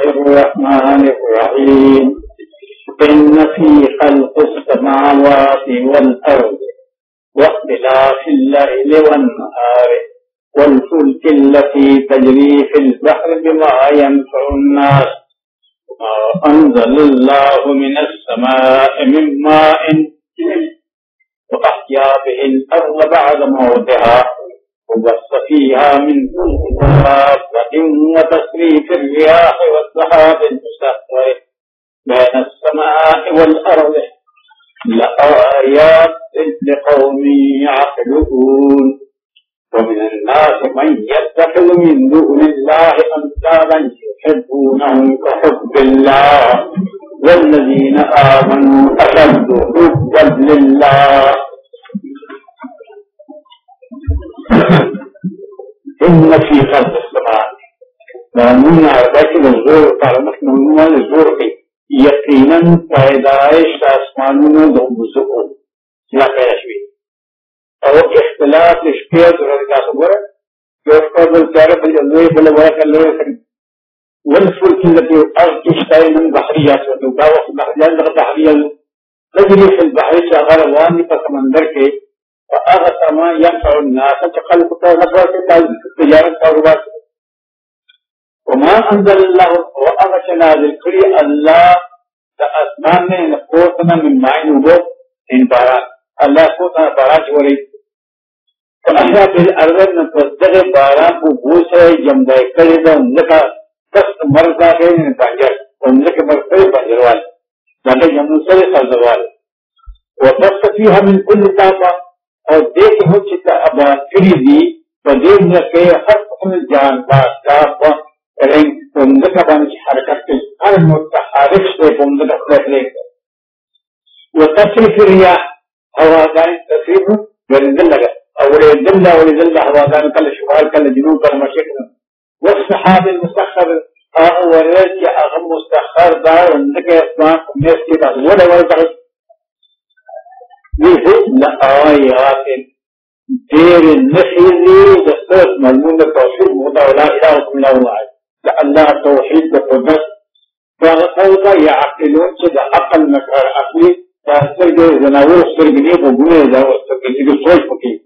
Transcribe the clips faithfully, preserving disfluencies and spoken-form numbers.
الرحمن الرحيم إن في خلق السماوات والأرض واختلاف الليل والنهار والفلك التي تجري في البحر بما ينفع الناس وما أنزل الله من السماء من ماء وأحيا به الأرض بعد موتها وبث فيها من كل دابة وتصريف الرياح والسحاب المسخر بين السماء والأرض لآيات لقوم يعقلون ومن الناس من يتخذ من دون الله أندادا يحبونهم كحب الله والذين آمنوا أشد حبا لله إن في خلق السماوات معنون عربات الزور تعلمت معنون الزور في يقينا پیدائش آسمانون دو بزرگون لا پیداشوی او اختلاف اشپیت رضا سبورا جو افکار بالکارة بالجلوی بلوی کلوی سکن والفلك التي أرجشتاي من بحريات ودوبا وقت بحريات لغة بحريات تجري في البحر شاغر واني فسمندر کے فأغسر ما ينفع الناس تقلق تغفر تجارة تغفر وما أنزل الله وأغشنا ذكري الله تأثمان من قوتنا من معين وبوك إن بارات الله قوتنا بارات وري فأحيا بالأرض نفسدغ بارات وبوسة جمدائي كريدا ونلقى قصد مرضا كريدا نتانجر ونلقى مرضا بانجروال لأنه جموسة خلزوال وبث فيها من كل طاقة اور دیکھ ہو چکا ابا کری دی فدیر نے کہ ہر قسم جان کا کاف رنگ بندہ بنچ حرکت کے ہر متحرک سے بندہ خپل وتصرف الرياح هوا دان تصرف ورندل لگا اور دل اور دل هوا دان کل شمال کل جنوب کل مشرق والسحاب المسخر او ورج اغم مستخر دار اندک اسمان میں کے بعد وہ ڈبل لآيات دير النحيذي جسد مضمون التوحيد موضع لا إله إلا الله لأن التوحيد بقدس فأخذ يعقلون شد أقل مكار عقلي فأسترجع زناور استرجني وقوله ذا واسترجني بصوش فكي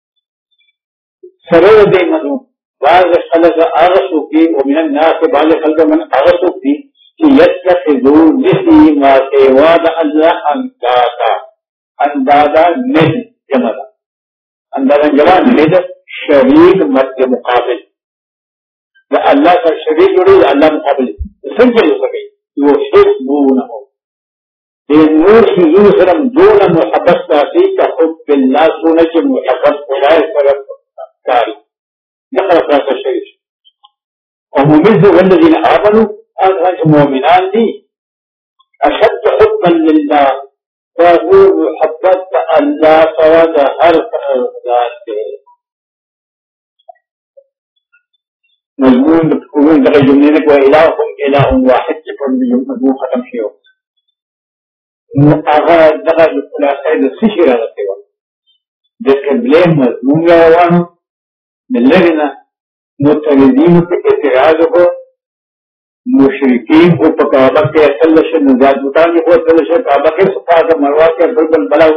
سرور دي مضمون بعض خلق أغسو في ومن الناس بعض خلق من أغسو في يتخذوا مثل ما سيواد الله أنكاتا اندازہ نہیں جمع اندازہ جمع نہیں شریک مت کے مقابل اللہ کا شریک جڑی اللہ مقابل سمجھ ہو سکے وہ صرف وہ نہ ہو یہ نور کی سرم دون محبت کا حب بالله سنة محبت خدای سره کاری نقل کا شریک ومميز والذين آمنوا أنهم مؤمنان دي أشد حبا لله فهو محبت الله فرد هر ذات مضمون بتقولون دغه جملې نه کوي الهكم اله واحد چې په مضمون ختم شي نو هغه دغه خلاصې د څه راغلی و د قبله مضمون روانو دلګنه متردین په اعتراض وکړو مشرکین کو پکابه کې اصل شه نزاد بوتان کو اصل شه کعبه کې صفات مروه کې بلبل بلاو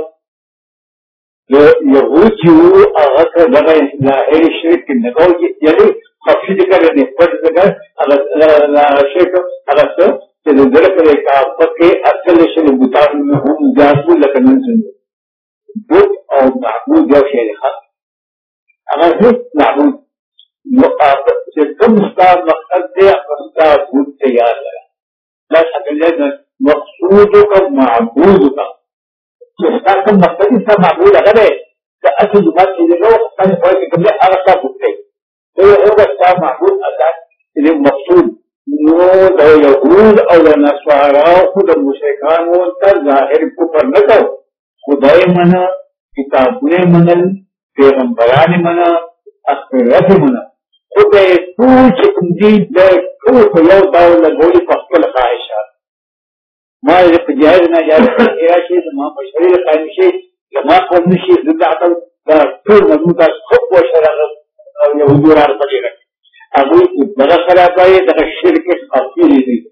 يهود جو هغه دغه ظاهر شرک نه کوي یعنی خفي ذکر نه پټ ذکر هغه شرک هغه څه چې دغه په کعبه کې اصل شه بوتان هم ذاتو لکه نن څنګه بوت او معبود یو شی نه هغه معبود مقابل چې کوم ستاسو مقصد دی استاد بود تیار لگا لا شکل مقصودك معبودك استاد مقصد انت معبود هغه ده اصل جماعت دې نو څنګه کوي چې کومه هغه څه بوتي دوی هغه څه معبود اساس دې مقصود نو د يهود او د نصارا او د مشرکانو تر ظاهر کفر نه کو خدای منا کتابونه منل پیغمبران منا اخرت منا خدای ټول چې کوم دي د ټول په یو ډول لګولي په خپل خواهشات ما دې په جهاد نه یاد راشي ما په شریعت قائم شي لما کوم نشي زدعت دا ټول مضمون خو په شرع او یو دورار پکې راځي هغه چې دغه خرابای دغه شرک خاطر دي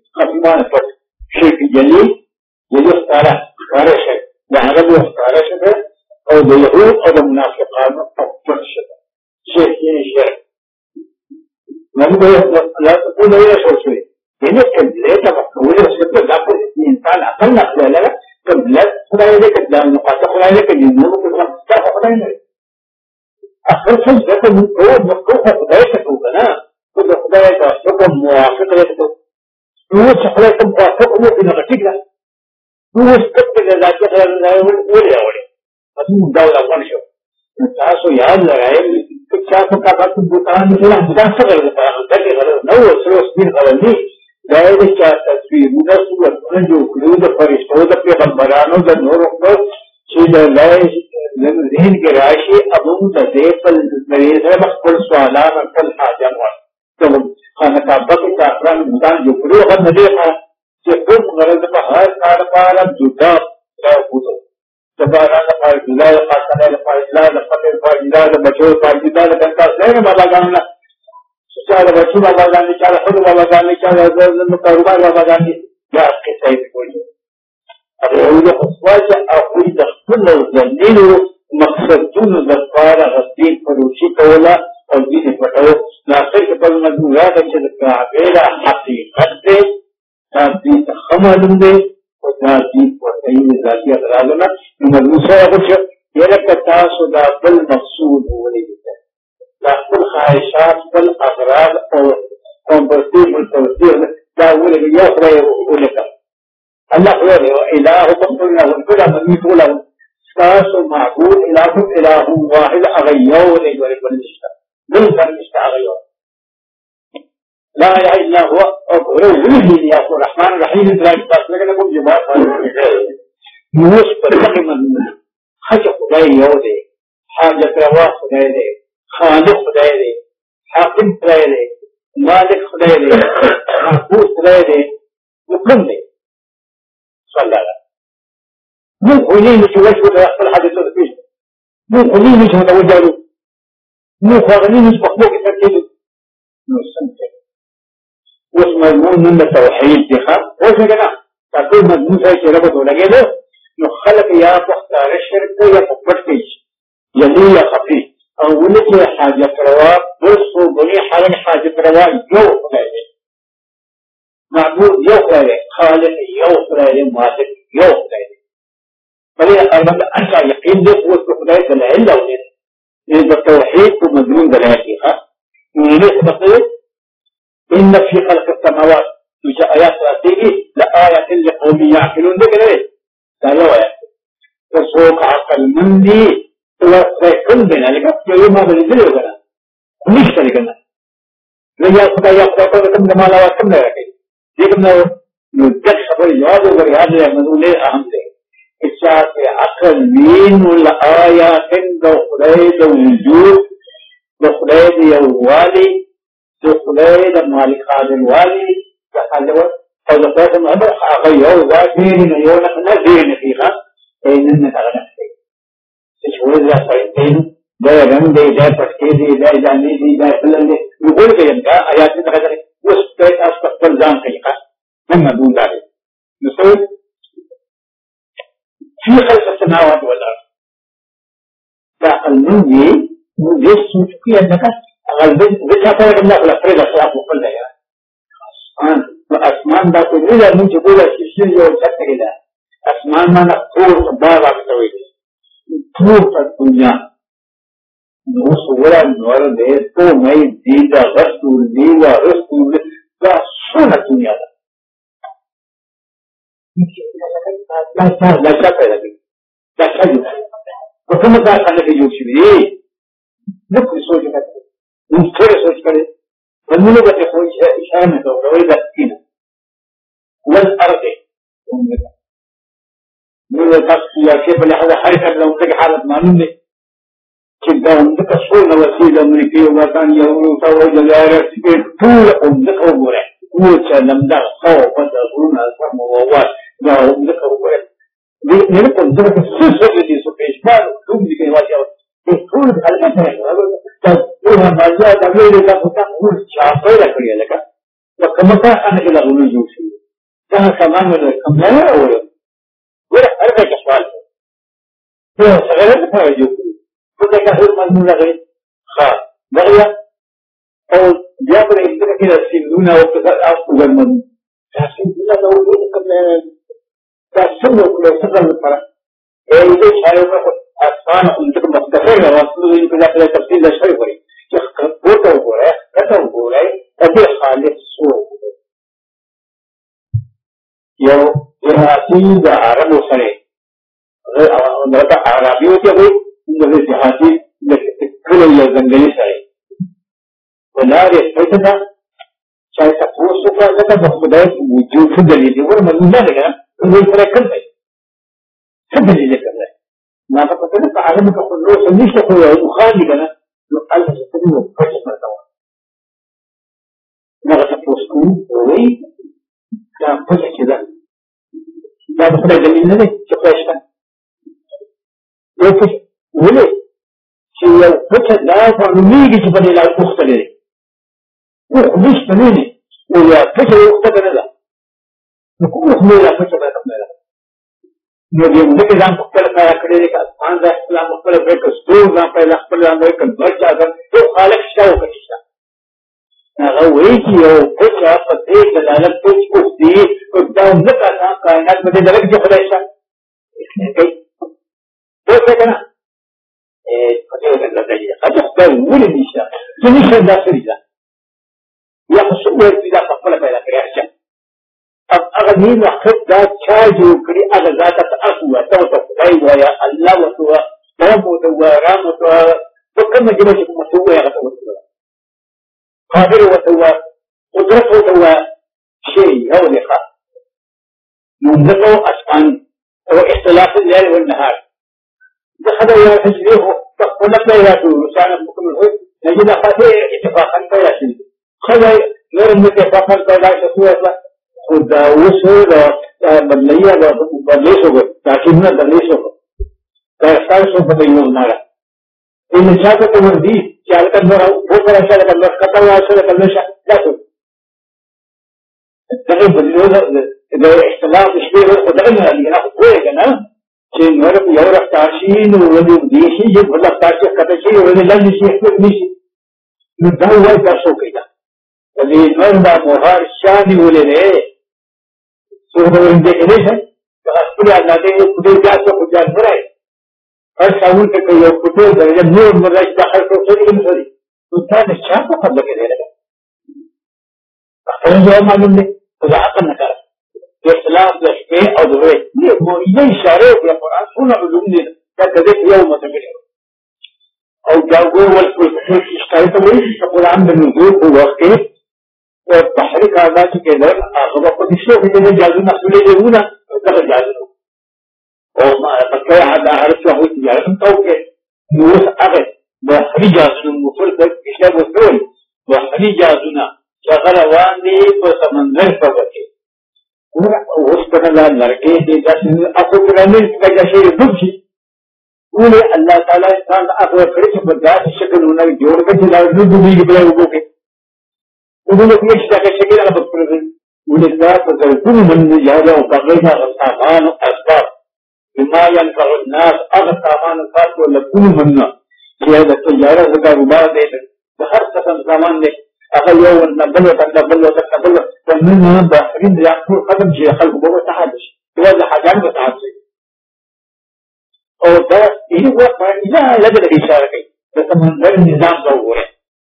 مسلمان پر شرک جلی جلی اختارا اختارا شد دا عرب اختارا شد او دا یهود او دا منافقان اختار شد شرک یعنی شرک نبی لا تقول ولا شوشوي يعني كبلات مقولة شبه لكن الإنسان أقل نقل لك كبلات خلاص لك الدم نقاط خلاص لك الجنون كلها تأخذ خلاص أخر شيء ذاك من هو مكروه خدايا تكونا كل خدايا تشوف موافق لك هو شخص موافق هو في نقطة هو استقبل ذاك خلاص ولا ولا بس دولة وانشوا تاسو یاد لګایي چې تاسو کا تاسو بوتان کې لا تاسو غواړئ دا کې غواړئ نو سره سپین غواړئ دا دې چې تاسو موږ څو ورته کړو د فرشتو د پیغمبرانو د نور په چې د لای د ذهن کې راشي ابو د دې په لري خپل سوالات خپل حاجت ورته خانه کعبه کې افراد بوتان جو کړو هغه نه دي چې کوم غرض په هر کار لپاره جدا راوځي تبارك الله قاتل الله لقد فاجدا بچو فاجدا لکنتا سره بابا ګاننا چې بچو بابا ګانې چې خود بابا ګانې چې د کاروبار بابا ګانې دا قصه یې کوي هغه یو خصوص او د خپل ځنینو مقصدون د لپاره غسیل پروشي کوله او دې پټو لا څه په مجموعه کې د کعبه حقیقت دې دې خمالم دې او دې په دې ذاتي اغراضونه مدرسه وغوښه یره تاسو دا بل مقصود ولې دا خپل خواهشات بل اغراض او کمپرسیبل توصیل دا ولې یو خدای ولکه الله خو الهکم له كل من يقول تاسو معبود الهکم اله واحد اغيو له ورکل نشته بل څه نشته اغيو لا اله الا هو او روحي يا الرحمن الرحيم درای تاسو له کوم جواب نوش پر تقریبا حج خدای یو دی حاجت روا خدای دی خالق خدای دی حاکم خدای دی مالک خدای دی محفوظ خدای دی مکرم دی صلی الله علیه مو خونی نشو وشو دا خپل حاجتو دا پیش مو خونی نشو دا وجالو مو خواغنی نشو بخبو کی ترکیلو نو سنتے اس مضمون من توحید دی خواه وش نگنا تاکل مضمون سای چی ربطو لگے دو نو خلق یا پختار شرک یا پکپٹ کیش یلی یا خفی اولی که حاجت روا برسو بنی حرم حاجت روا یو خدای دی معبود یو خدای دی خالق یو خدای دی مالک یو خدای دی بلی ارمد انشا یقین دی قوت خدای دلائل لونی دی دی توحید کو مضمون دلائل دی خواه نیلی خبقی ان فی خلق السماوات نجا آیات راتیگی لآیت لقومی یعقلون دی کنوی دا یو آیات تصوق عقل من دی کل دینا لیکن یو ما بلی دلیو کنا نشتا لیکن لیا خدا یا خدا خدا کم دمالا وات کم لگا کئی لیکن نو جد خبر یاد ہو گئی یاد لیا مدولے اہم دے اشاعت عقل وین والآیات دو خدای دو وجود دو خدای دی والی دو خدای دو مالک خادم والی دو خالوات او دو خدای محبر آغا یو ذات دیرین یو نقنا دیرین فیخا اینن نتاغنا فیخا شوړې دا پېټین دا رنگ دی دا پټې دی دا ځانې دی دا فلم دی نو ګور کې دا آیات څه راځي اوس په تاسو خپل ځان کې ښه نن مدون دا دی نو څه چې خلق السماوات والارض دا المنجي نو دې څه کې انکا غلبې د چا په الله خپل فرض اخلاق خپل دی اسمان اسمان دا ټول نه موږ چې ګوره چې یو څه کې دا اسمان ما نه ټول باغ راځي ټول په دنیا نو سوره نور دې ته مې دې دا رسول دې وا رسول دا څونه دنیا ده دا څه دا څه پیدا دي دا څه دي په کومه ځای باندې جوړ شوی دی نو څه سوچ وکړئ نو څه سوچ کړئ ونو به خو اشاره نه کوي دا سکینه والارض نو تاسو یا چې په لحاظ حرکت لو څنګه حالت معلوم دي چې دا موږ څو نو وسیله امریکای او وطن یو نو تاسو جلاره چې ټول موږ وګورئ نو چې لمدا خو په دغه سم ووات دا موږ وګورئ دې نه په دغه څه څه دي چې په اشبال کوم دي کې واجب دي ټول حرکت نه دا ټول ماجا د ویلې تاسو ته ټول چا پیدا کړی لکه کومه څنګه کې لا ونو جوړ شي कहाँ सामान में कम नहीं है वो मेरा हर का सवाल है तो सगळं था जो तो देखा है मजमून लगे हाँ बढ़िया और या पर एक तरह की रस्सी लूना हो तो आप उधर मन रस्सी लूना तो वो कम नहीं रस्सी लोग लोग सगल पड़ा ये इसे छायों का आसमान उनके मस्तफे का वास्तव में इनको जाकर तफसील दर्शाई पड़ी कि वो तो हो रहा है खत्म हो रहा है तभी खालिद सो यो ये असीद अरब उसने mereka Arabi itu apa? Jadi jihadi kalau yang jangkau saya, benar ya itu dah saya tak tahu suka kita berkudai wujud sedali itu orang mana dengan orang mereka ni, sedali mereka ni. Napa kata ni Arab itu kalau sendiri tak tahu itu khali kan? Allah sedali itu pasti bertahu. Napa tak tahu itu, ini kan pasti kita. Napa kata jadi ni cepat cepat. لكن ولي شيء فتح لا فرميجي تبني لا تختلي وخليش تنيني ويا فتح يختلي لا نكون خلي لا فتح ما نعمله نبي نبي زمان مختلف ما يكرر كذا عن ذا إسلام مختلف بيك سدود ما في الأخبار عن ذا كنبرج هذا هو خالق شاو كنيسة نغويتي أو فتح فتح دلالة فتح كفتي قدام نكنا كائنات بدي دلك جهلشة إسمه كي तो क्या ना फतेह कर लेता है अच्छा तो वो नहीं दिशा जो नहीं शब्द से दिशा या सुबह दिशा पकड़ पैदा करे अच्छा अब अगर नहीं वक्त दा चाय जो करी अगर जाता तो असुआ तो तो भाई हुआ या अल्लाह वो तो राम वो तो राम वो तो तो कम जगह से मसूब है तो वो कादिर वो तो कुदरत वो तो شيء هو لقاء ينزل أسمان واختلاف الليل والنهار دخل إلى تجريه فقلت لا يأتوا لسانا مكمل نجد خطير اتفاقا فلا شيء خذ غير اتفاقا فلا شيء خذ وصول بدلية بدليسه لكننا بدليسه فيختار سوف بينهم نارا إن شاكت وردي شالك النور وفر شالك النور قطع وشالك النور لا سوف لكن بدلية اختلاف شبيه ودعنا اللي ناخذ ويقنا شيء نورك يورك تاشين ولي ديشي جب الله تاشي كتشي ولي لن يشيح نيشي ندعوا يكسو كده ولي نورنا مهار الشاني ولي ليه سوف ورن دیکھنے سے فأسفل أن هذه الكتير جاءت وكجان مرأي فأسفل كي يوكتير درجة نور مرأي داخل كوصري كمسري وكان الشاق قبل كده لك فأخيرا جواب معلوم لي فإذا عقل نكارا إخلاف لشبه أو ضغير إذا إشارة في القرآن سنة علوم لنا كذلك يوم تبينه أو جاوه والفلسفة إشتارة وإيش تقول عن النزول ووقته والتحريك هذا كذا أخذ قد يشوف إذا جازونا سليل هنا دخل جازونا وما تكوي هذا عرف له تجارة توقع نوس أغد بحري جازونا مفرد إشتاب وثول بحري جازونا شغل واندي بسمنظر فبكي وسبحان الله لركي دي جاسم أخو كرامل كجاشي دبشي ولي الله تعالى إنسان أخو فريش بداس الشكل هنا جوड़ के जिला दुबई के बड़े लोगों के उन्होंने अपने शिक्षा के शकील अलग प्रजन उन्हें कहा तो जरूर मन में याद हो करेगा सामान असबाब बीमारियां का नाश अब सामान का तो लगून मनना ये तो यारा जगह रुबा दे हर किस्म सामान दे أخذ يوم نبلغ نبلغ نبلغ فمنها بحرين يأكل قدم شيء خلق بابا تحدث هذا حاجات بتحدث أو ده إيه هو إذا لقى الإشارة كي بس من غير النظام ضوره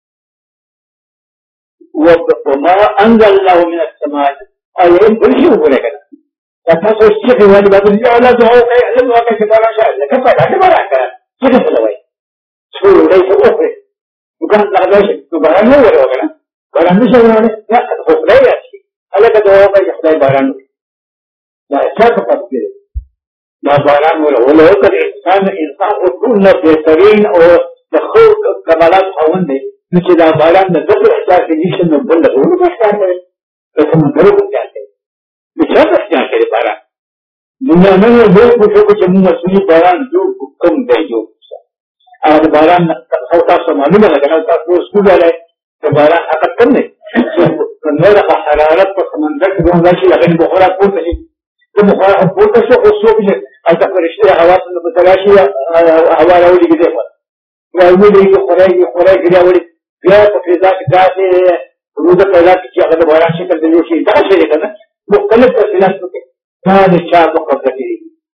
وما أنزل الله من السماء أيام كل شيء هو كذا فتصل الشيخ هو اللي بدل يعلى دعوة كي علم وكي كبار شاء لكن فلا كبار كذا كذا سلوي شو ليس أخر وكان لا شيء كبار هو ولا كذا باران مش هو لا هو لا يأتي ألا كده هو يحتاج باران لا شاك فكر لا باران ولا ولا هو الإنسان إنسان وكل بيترين أو دخول كمالات حوندي مش إذا باران نزل إحساس يجيش إنه بلغ هو ما يحتاج بس من غيره بيحتاج مش هذا إحتاج كده باران दुनिया में वो कुछ कुछ मछली बयान जो कम दे जो आज बयान होता समालूम है ना तो उसको बोले तो बयान हकत करने نور حرارت په سمندر کې دوه شي هغه بخار پورته شي د بخار پورته شو او څو کې البته فرشته هوا څخه په تلاشي هوا راوړي کې دی راوړي کې خورای خورای کې راوړي بیا په فضا کې داسې روزه پیدا چې هغه د باران شکل دی شي دا شي کنه مختلف تفصیلات کې دا د چا په قبضه کې دي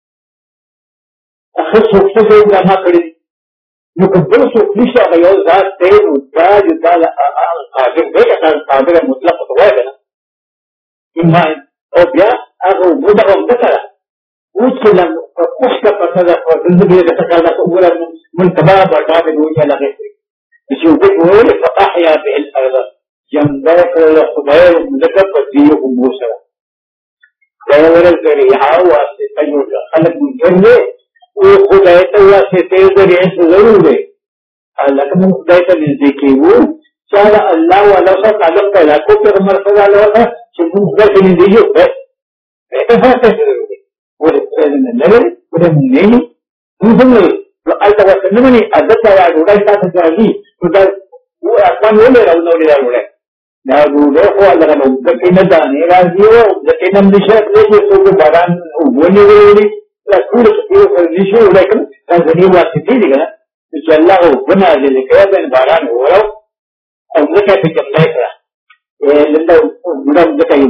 اخر څوک څه دا ما کړی نو که بل څوک نشي هغه یو ذات دی نو دا د تعالی قادر دی هغه قادر مطلق ته وایي کنه ایمان او بیا هغه وګړه هم ده او چې لم اوس کا پته ده په زندګي د تکاله اوله من تبع بعد د وجه لغه چې وګورئ فاحيا به الارض جنبك خدای مذکر پدیو امور سره دا ورته ذریعہ واسطه یو خلق مجرد او خدای ته واسطه ذریعہ ضرور دی الله کوم خدای ته نږدې کیږو چې الله ولا سره تعلق پیدا کو پیغمبر صلی الله علیه وسلم چې موږ دغه نږدې یو په څه ضرور دی ورته نه لري ورته نه موږ نه البته وسنمني عادت یا ډوډۍ تاسو ځای نو دا و اصلا نه لري نو لري ډوډۍ دا ډوډۍ خو هغه نو د کینه دا نه راځي او د کینه د شرط له څه څه باران ونی ویلي لا ټول څه په نشو ولیکم دا ځنی واسطه دي کنه چې الله وبنا دې کې بین باران وره او ځکه چې کوم ځای کړه ا لنده ګډم د کوي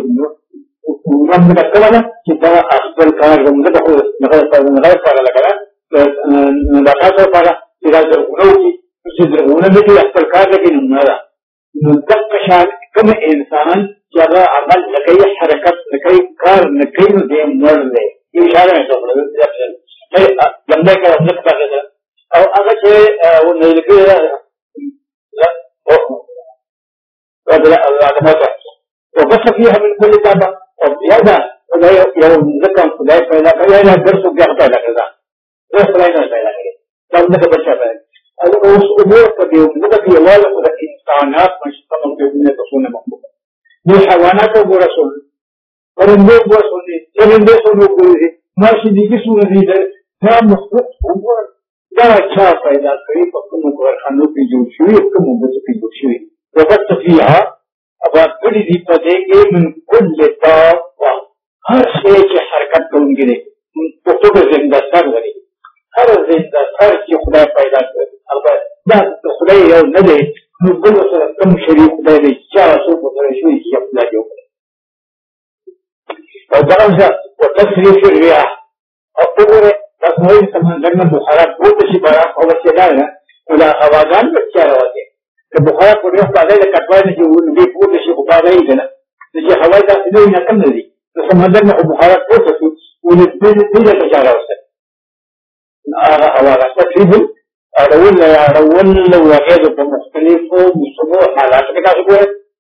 نو موږ دا کړه چې دا خپل کار کوم دا خو نه غواړم نه غواړم لکه دا تاسو لپاره چې دا ورو چې درونه دې خپل کار کوي نو دا نو دغه شان کوم انسان چې هغه عمل لکه حرکت لکه کار نه کوي نو دې مړ دی اشاره نه کوي چې لمبه کې وخت راغلی او هغه چې و نه لګي لا او قبل العلامات وبس فيها من كل تابع وبيدا يوم ذكر خدای پیدا کړی نه درسو بیا پیدا کړی دا خدای نه پیدا کړی دا موږ بچا پیدا اوس امور په دې موږ کې یواله د انسانات مشتمل په دې تصونه مخبوب دي حیوانات او رسول پرندو او رسول دي چرندو سره کوي ماشي دي کې سونه دي دا مخبوب امور دا چا پیدا کړی په کوم کارخانو کې جوړ شوی کوم مبز کې جوړ شوی وقت فيها ابا کړي دي په دې کې من كل طاق هر شی چې حرکت کوونکی دی په توګه زنده سر وري هر زنده سر چې خدای پیدا کړ البته دا خدای یو نه دی نو بل سره کوم شریک خدای دی چې تاسو په سره شوي چې خپل جوړ کړي او دا څنګه او تصریف الرياح او وګوره تاسو یې سمندر نه بخارات پورته شي باران او څه دا نه ولا اواغان به څه راوځي که بخارات په یو ځای کې کټوای نه چې ولې پورته شي خو باندې نه چې هوا داسې نه کم نه دي سمندر نه بخارات پورته شو ولې دې دې ته ځای راوځي هغه اواغان تقریبا اول یا اول وغیره په مختلفو مصبو حالات کې تاسو ګورئ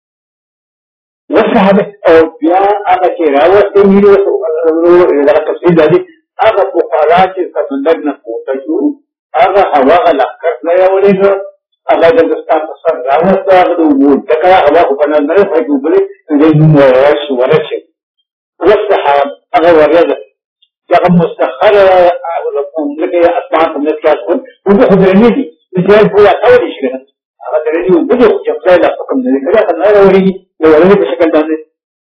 وسحب او بیا هغه چې راوځي نیو دا تفصیل دی هغه په حالات چې سمندر نه پورته شو هغه هوا لکه نه یولې هغه د ستاسو سره راوځي هغه د وو دغه هوا په نظر کې وګورئ دې نو ورشي ورشي وسحب هغه وغیره هغه مستخر او لکه اسمان په نس کې اصل وګ خبرې دي چې په تاسو دي شي هغه درې دي وګ چې خپل لا حکم دي کله نه راوړي نو ولې په شکل باندې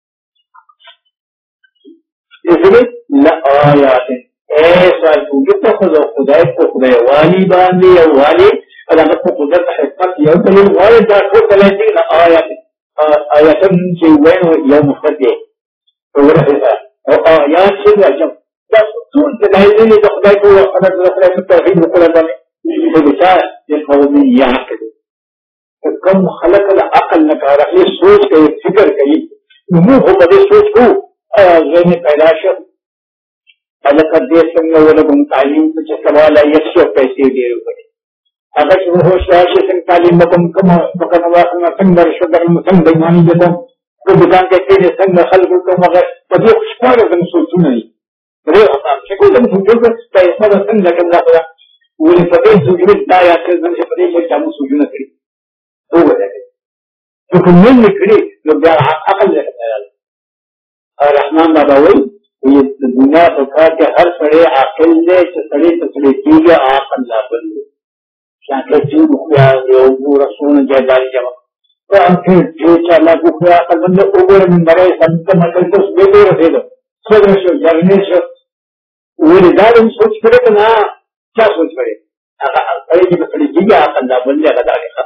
دې لا آیات ایسا وګ ته خدای په خدای والی باندې او والی هغه په قدرت حکمت یو دلیل وایي دا ټول دي لا آیات آیات چې وایي یو مفرد ورته او آیات چې راځي دا ټول دلایل دي د خدای په خبر د خدای په توحید او قرآن باندې په بشار د قومیت کوم خلق د عقل نه کار اخلي سوچ کوي فکر کوي نو موږ په دې سوچ کو غوښنه پیدا شو الکه دې څنګه ولګم تعلیم چې سوال یې څو پیسې ډیر وکړي هغه چې هو شاشه څنګه تعلیم کوم کوم فقط واخنه څنګه شو د څنګه بیانې ده په دکان کې څنګه خلک کوم هغه په دې خوشاله د سوچونه دي چې کوم د موجود په اساس څنګه کومه ده ولې په دې ځوګړي دا یا چې څنګه په دې چې تاسو سوجونه کړی هو ده چې کوم نه کړی نو بیا عقل له الرحمن بابا وایي د دنیا په کار کې هر سړی عاقل دی چې سړی ته سړی کېږي عقل لا بل شاکه چې خو یو رسول جاداري جواب तो हम फिर जो चाला कुखरा कलंद ओवर में मरे संत मंडल तो बेटे रहे दो स्वदेश जर्नेश वो रिदारन सोच करे तो ना क्या सोच करे अरे जी बड़ी जिया कंदा बन जा लगा के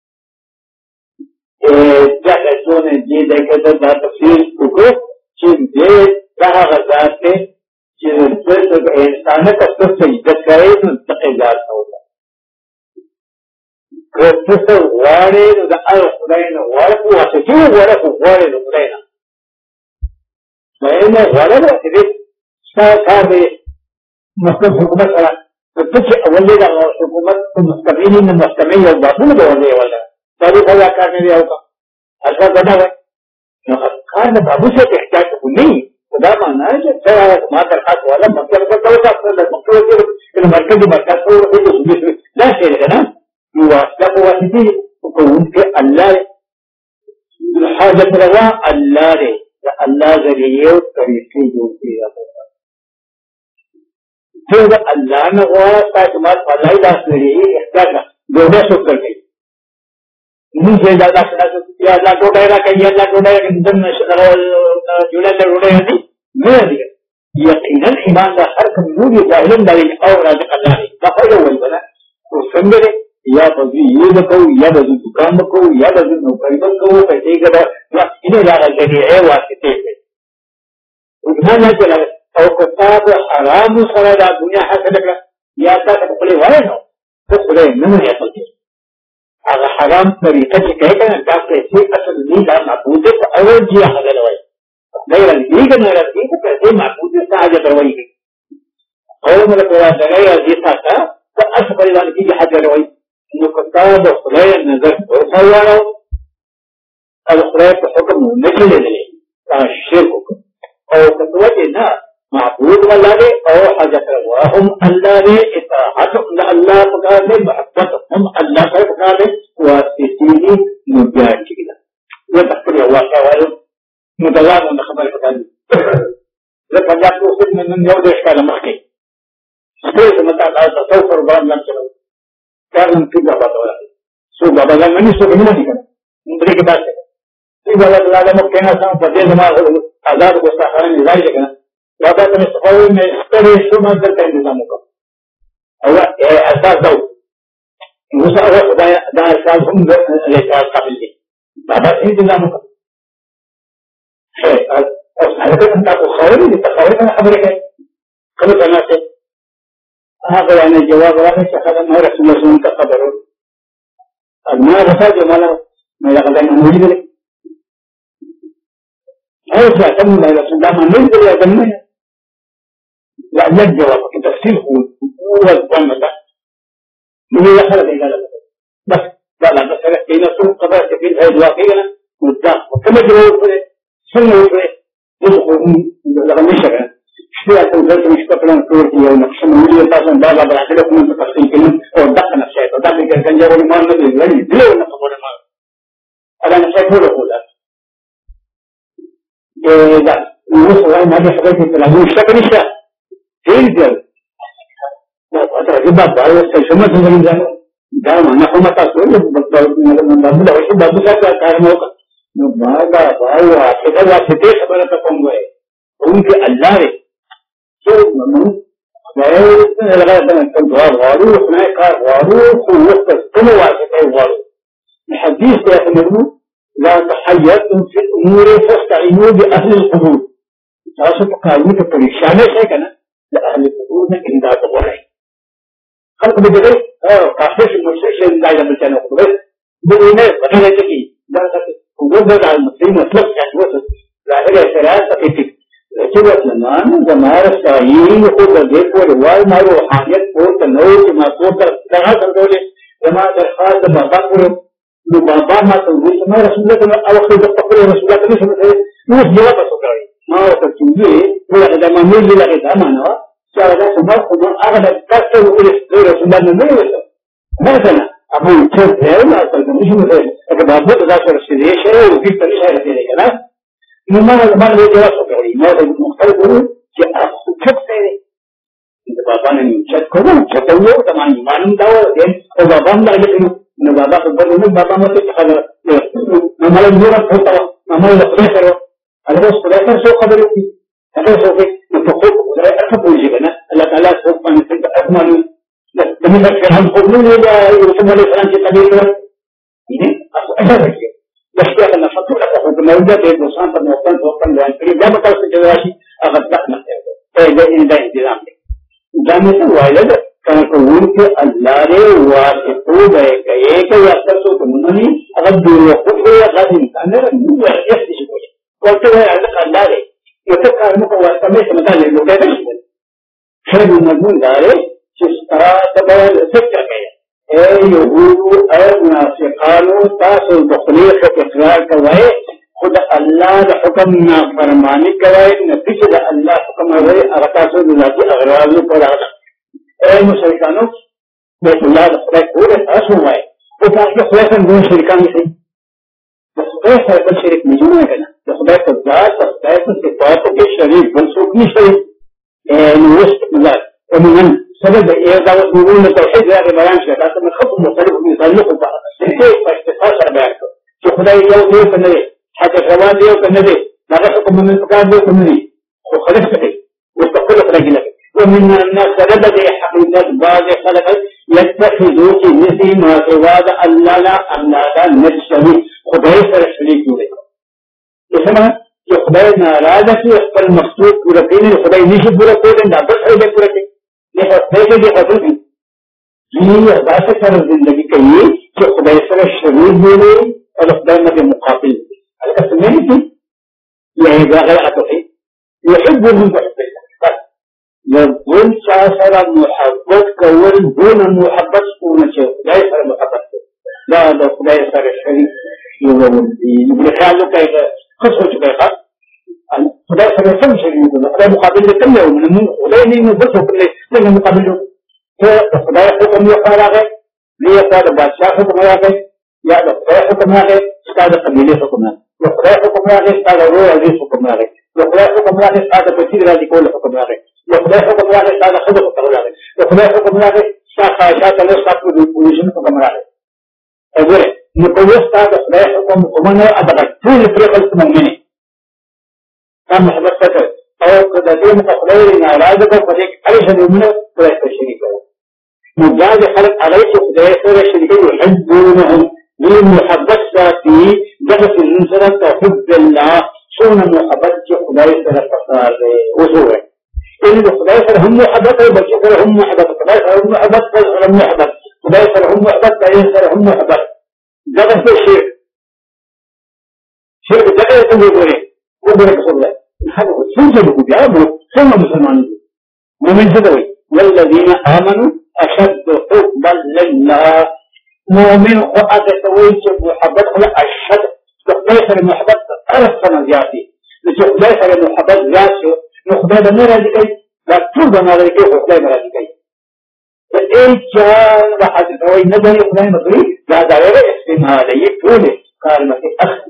ए क्या कहते हैं जी देखे तो दा तफसील को चीज दे रहा गजात के चीज तो इंसान का सबसे इज्जत करे तो तक़ीदार होगा Professor Warren da Al-Quraina Warren wato shi Warren Warren Quraina bayan Warren da ke sa ka da mutum hukumar sara da take a walle da hukumar mustaqili ne mustaqili ba su da walle wala sai ka ya ka ne yau ka alfa gada ba no ka da babu sai ta ta ku ne da ma na ce sai ma ta ka wala makar ka ta ta da makar ke markazi markazi ko da su da sai da na يواسط واسطي وكون في الله الحاجة روا الله रे الله ذریعے طریقے جو किया जाता फिर अल्लाह ने वो साथ फलाई दास ذریعے क्या दोनों सुख कर गई मुझे ज्यादा सुना तो या अल्लाह को डायरा कहीं अल्लाह को डायरा एकदम जुड़ा ले उड़े नहीं मैं दिया यकीनन ईमान का हर कमजोर ये जाहिलन डाली और राज अल्लाह ने दफा वही बना तो समझे या बजी ये बताओ या बजी दुकान बताओ या बजी नौकरी बताओ पैसे का या इन्हें ज्यादा जगह है वास्ते पे उतना ना चला और किताब हराम सरा दुनिया हाथ लगा या तक बोले वाले ना तो बोले नहीं है बोलते अगर हराम तरीका से कहेगा ना क्या कैसे असल नहीं था महबूद है अगर जी हाथ लगवाए नहीं रही का नहीं रखती तो कैसे महबूद से आज करवाई गई और मतलब पूरा जगह जैसा था तो अस परिवार की हाथ लगवाई كتاب خدای نظر ورسوالو الخدای په حکم نکړي دي دا شرک او کتوته نه معبود والله او حاجت وهم الله دې اطاعت الله پکار دې محبت هم الله سره پکار دې واسطيني مجاهد کیږي دا تخپل الله تعالی متلازم د خبره پکار دي زه پنځه اوسه من یو د ښکار مخکې څه متا دا تصور باندې چلو कारण फिर बाबा दोरा सो बाबा का मनी सो नहीं नहीं करना उनके के पास फिर बाबा लाला में कहना था बदे जमा आजाद को सहारा मिलाई देना बाबा ने सफाई में स्टडी शुरू कर कर इंतजाम को और ऐसा दो मुसा और खुदा दार साल हम लेकर काबिल थे बाबा इंतजाम को है और सारे का को खबर नहीं खबर का खबर है कल करना से هذا يعني جواب واحد هذا ما رسول الله صلى الله عليه وسلم ما رفع جماله ما يقدر أن يجيب هذا كم ما رسول الله ما نقدر يقدمه لا يجواب كتفسير هو الضم ده من يخلق إلى بس لا لا بس إلى سوق قبل تبين هاي الواقعية مدة وكما جواب كله سنة كله يدخل لغة مشكلة شوية تنزل مش كفلان كورتي أو نقش من اللي تاسم بابا بالعكس من تفصيل كلام أو دقة نفسية أو دقة كان جاوا لي ما نبي غني بلو نقبل ما هذا نفسية هو هو ده إذا الوصل ما هذا حاجة تلاقيه شكل إيش إيه ده لا أترى جبا بعير سلسلة تنزل جانو ده ما نحوم تاسوي من بعد ده وش بعد ده كارموكا نبغى بعير كذا واسطة خبرة تقوم بيه उनके अल्लाह ने जो मैं लगा था वारू अपना का वारू को वक्त तुम वास्ते वारू الحديث يقول لا تحيّرتم في الأمور فاستعينوا بأهل القبور تاسو قائمه ته پریشانه شي کنه د اهل القبور نه امداد وغواړي خلق به دې او کافر مشرک امداد بلچنه وغواړي دې نه بدل کړي دا تاسو وګورئ د مسلمان مطلب څه وایي ظاهر اعتراض پکې چې زمانه زماره صحیح او د دې په وای ما روحانيت او تنوع چې ما څوک څنګه څنګه زما درخواست د بابا کړو نو بابا ما ته وایي چې رسول الله او خو د خپل رسول الله ته څه نو جواب وکړي ما ته چې وی دا ما نه لږه دا معنا چې دا څنګه کوم هغه د تاسو د رسول الله نه وایي مثلا ابو چې دا څنګه نشو ده چې بابا دا سره شي شي او دې په نشه راځي کنه نو ما ما له جواب وکړي ما د مختلف ورو چې تاسو څه کوي د بابا نه چې کوم چې ته یو تمام ایمان دا و او بابا دا دې न बाबा को बदलने बाबा मत खबर हमारे जीवन होता हमारे लक्ष्य करो अगर उस प्रकार से खबर होती अगर सो के तो खुद ऐसा पूछ ना अल्लाह ताला को पाने से अजमान जमीन पर हम को नहीं ले जाए उस वाले फलां की तबीयत है ये ऐसा देखिए दस्तिया का नफा का हुक्म मौजूद है दोसान पर मौकन मौकन बयान करिए जब तक से जवाशी अगर तक न है पहले इनका इंतजाम है जाने से वायद कबूल के अल्लाह रे वासे तो गए गए के अक्सर तो तुमने अगर दूर खुद या गाज इंसान है वो ऐसे ही हो बोलते हैं अल्लाह अल्लाह रे ये तो कर्म को वास्तव में समझा ले लो कहते हैं फिर मजमून दारे चिस्ता तबाल सच्चा है ए यहूद ए मुनाफिकानो तासो बखलीक के इकरार करवाए खुद अल्लाह का हुक्म ना फरमानी करवाए नतीजे का अल्लाह हुक्म है अगतासो दुलाती अगराजो पर आना ए मुशरिकानो बेतुल्लाह खुदा पूरे तासो हुआ है वो तास के खुदा से गुण शिरकान से बस खुदा से पर शिरक नहीं हुआ है ना तो खुदा का जात खुदा के सिफात के शरीक बंसुक नहीं शरीक ए नुस्त मजाक ومن سبب إذا وصلوا لتوحيد هذا البيان شيء هذا من خط مختلف بيصلحوا بعض كيف استخاص بيانه شو خداي يوم يوم كنبي حتى كمان يوم كنبي ما رأيكم من الفقار يوم كنبي وخلف كذي وتقول رجلك ومن الناس سبب حقيقة بعض خلق يتخذوا في مثل ما سوى الله لا الله لا نفسه خداي فرشلي كذي اسمه خداي ناراض في المخلوق ورقين خداي نشب ورقين لا بس هذا ورقين ये फैसले की फसल थी ये अदासे कर जिंदगी का ये कि खुदा से शरीर बोले और खुदा के मुकाबिल अगर सुने थी यह गलत है ये एक बुजुर्ग का जब बुन चासरा मोहब्बत कवल बुन मोहब्बत होना चाहिए खुदा से मोहब्बत ला ला खुदा से शरीर ये वो ये ख्याल का खुश हो चुका है खुदा से सब शरीर को खुदा मुकाबिल कर ले उन्होंने खुदा नहीं बस हो ले लेकिन मुकाबिल तो खुदा हुक्म ये खा रहा है ये खुदा बादशाह हुक्म आ गए या खुदा हुक्म आ गए उसका कबीले हुक्म आ गए खुदा हुक्म आ गए उसका रो अजीज हुक्म आ गए खुदा हुक्म आ गए उसका बच्ची राजी को हुक्म आ गए खुदा हुक्म आ गए उसका खुद हुक्म आ गए खुदा हुक्म आ गए उसका खाशा चलो उसका पोजीशन हुक्म आ गए अगर मुकव्वस का खुदा हुक्म हुक्म है अब तक पूरी तरह से मुमकिन है मोहब्बत कर और कदम तखलई नाराज को फरिक अली शरीक खुदा से शरीक है मुजाज खलक अलई से खुदा से शरीक युहिब्बूनहुम ये मोहब्बत साथी जब से इंसान तौहीद अल्लाह सोना मोहब्बत के खुदा से पसार है वो है इन खुदा से हम मोहब्बत है बच्चे से हम मोहब्बत खुदा से हम मोहब्बत है हम मोहब्बत खुदा से हम मोहब्बत है से हम मोहब्बत जब से शिरक शिरक जगह तो वो बोले वो बोले कसम है هذا سنة الكتاب ثم مسلمان ومن هذا والذين آمنوا أشد حبا لله مؤمن وقد تويت محبت ولا أشد ليس المحبت ألف سنة زيادة ليس المحبت ذاته نخبة نرى لكي لا ترضى نرى لكي وخبة نرى لكي فإيش جان واحد توي ندري خبة مدري لا دائرة استمالية طولة كلمة أخ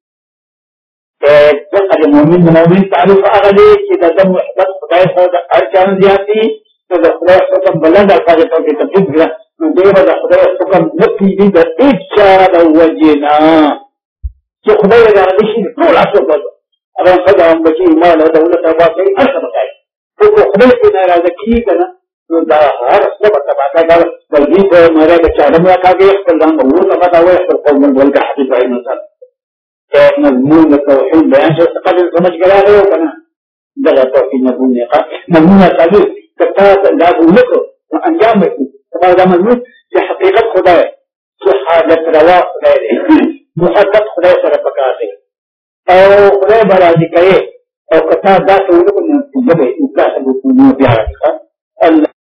جسد المؤمن المؤمن تعرف أغلي إذا دم محبت خداي صوت أركان زيادتي إذا خداي حكم بلد الفاظ توقي تبديد بلا ندير إذا خداي حكم نفي بيدا إجشاد وجنا كي خداي إذا غليشي طول عشر بلد أغلان خدا هم بشي مالا دولة واقعي أرسل بقاي فكو خداي إذا رازا كي كنا دا هر أسلب أتباتا قال بلديك مرأي بچادم يكاقي اختل دام بغور نفتا هو اختل قوم من بولك حديث بائی نصال مضمون التوحيد بيان شيء قبل سمج قلاله وكنا دغ التوحيد مضمون يقع مضمون التوحيد كتاب لا بولكه وأنجامك كما هذا مضمون في حقيقة خداي في حاجة رواء خداي محقق خداي سرفكاته أو خداي براجي كيه أو كتاب ذات ولكم من تجبه إنكاس بطنية بيعرفها